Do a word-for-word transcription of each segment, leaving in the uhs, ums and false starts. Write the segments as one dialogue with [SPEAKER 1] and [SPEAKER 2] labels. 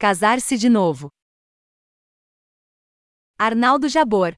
[SPEAKER 1] Casar-se de novo. Arnaldo Jabor.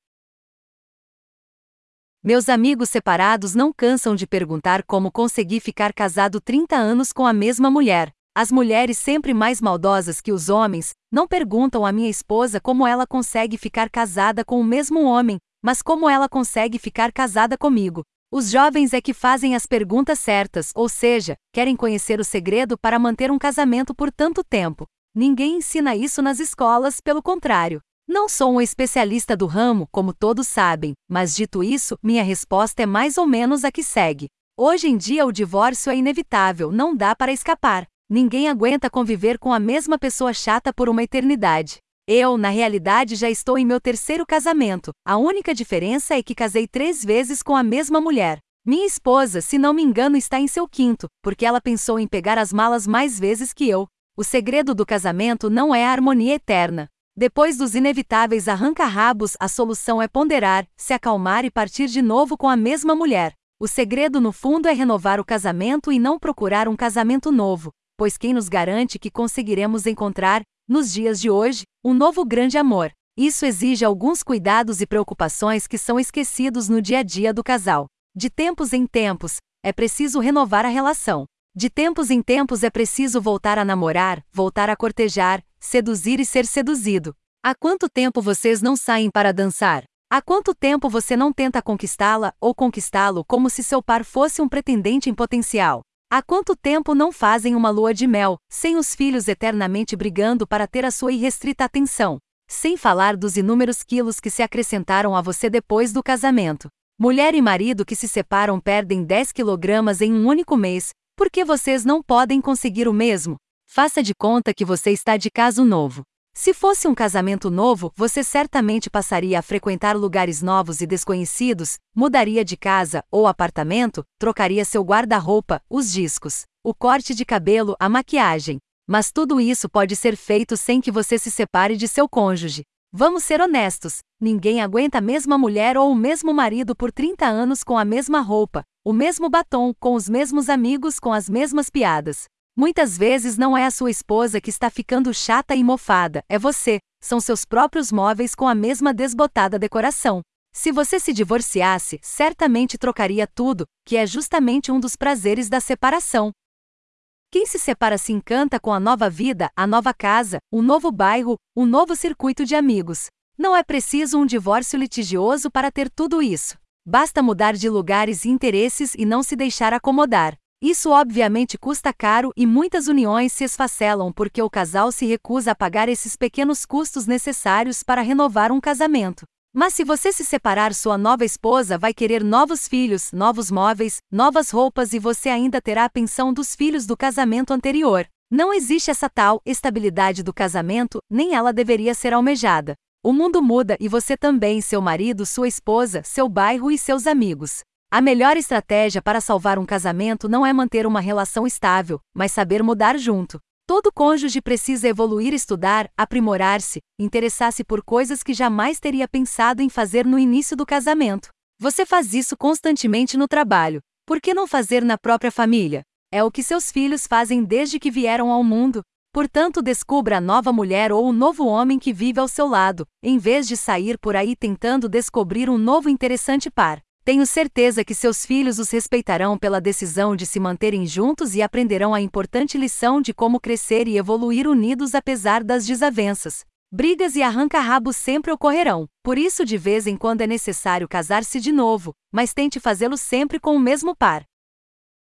[SPEAKER 1] Meus amigos separados não cansam de perguntar como consegui ficar casado trinta anos com a mesma mulher. As mulheres, sempre mais maldosas que os homens, não perguntam à minha esposa como ela consegue ficar casada com o mesmo homem, mas como ela consegue ficar casada comigo. Os jovens é que fazem as perguntas certas, ou seja, querem conhecer o segredo para manter um casamento por tanto tempo. Ninguém ensina isso nas escolas, pelo contrário. Não sou um especialista do ramo, como todos sabem, mas dito isso, minha resposta é mais ou menos a que segue. Hoje em dia o divórcio é inevitável, não dá para escapar. Ninguém aguenta conviver com a mesma pessoa chata por uma eternidade. Eu, na realidade, já estou em meu terceiro casamento. A única diferença é que casei três vezes com a mesma mulher. Minha esposa, se não me engano, está em seu quinto, porque ela pensou em pegar as malas mais vezes que eu. O segredo do casamento não é a harmonia eterna. Depois dos inevitáveis arranca-rabos, a solução é ponderar, se acalmar e partir de novo com a mesma mulher. O segredo, no fundo, é renovar o casamento e não procurar um casamento novo, pois quem nos garante que conseguiremos encontrar, nos dias de hoje, um novo grande amor? Isso exige alguns cuidados e preocupações que são esquecidos no dia a dia do casal. De tempos em tempos, é preciso renovar a relação. De tempos em tempos é preciso voltar a namorar, voltar a cortejar, seduzir e ser seduzido. Há quanto tempo vocês não saem para dançar? Há quanto tempo você não tenta conquistá-la ou conquistá-lo como se seu par fosse um pretendente em potencial? Há quanto tempo não fazem uma lua de mel, sem os filhos eternamente brigando para ter a sua irrestrita atenção? Sem falar dos inúmeros quilos que se acrescentaram a você depois do casamento. Mulher e marido que se separam perdem dez quilogramas em um único mês. Por que vocês não podem conseguir o mesmo? Faça de conta que você está de caso novo. Se fosse um casamento novo, você certamente passaria a frequentar lugares novos e desconhecidos, mudaria de casa ou apartamento, trocaria seu guarda-roupa, os discos, o corte de cabelo, a maquiagem. Mas tudo isso pode ser feito sem que você se separe de seu cônjuge. Vamos ser honestos, ninguém aguenta a mesma mulher ou o mesmo marido por trinta anos com a mesma roupa, o mesmo batom, com os mesmos amigos, com as mesmas piadas. Muitas vezes não é a sua esposa que está ficando chata e mofada, é você. São seus próprios móveis com a mesma desbotada decoração. Se você se divorciasse, certamente trocaria tudo, que é justamente um dos prazeres da separação. Quem se separa se encanta com a nova vida, a nova casa, um novo bairro, um novo circuito de amigos. Não é preciso um divórcio litigioso para ter tudo isso. Basta mudar de lugares e interesses e não se deixar acomodar. Isso obviamente custa caro e muitas uniões se esfacelam porque o casal se recusa a pagar esses pequenos custos necessários para renovar um casamento. Mas se você se separar, sua nova esposa vai querer novos filhos, novos móveis, novas roupas e você ainda terá a pensão dos filhos do casamento anterior. Não existe essa tal estabilidade do casamento, nem ela deveria ser almejada. O mundo muda e você também, seu marido, sua esposa, seu bairro e seus amigos. A melhor estratégia para salvar um casamento não é manter uma relação estável, mas saber mudar junto. Todo cônjuge precisa evoluir, estudar, aprimorar-se, interessar-se por coisas que jamais teria pensado em fazer no início do casamento. Você faz isso constantemente no trabalho. Por que não fazer na própria família? É o que seus filhos fazem desde que vieram ao mundo. Portanto, descubra a nova mulher ou o novo homem que vive ao seu lado, em vez de sair por aí tentando descobrir um novo interessante par. Tenho certeza que seus filhos os respeitarão pela decisão de se manterem juntos e aprenderão a importante lição de como crescer e evoluir unidos apesar das desavenças. Brigas e arranca-rabos sempre ocorrerão, por isso de vez em quando é necessário casar-se de novo, mas tente fazê-lo sempre com o mesmo par.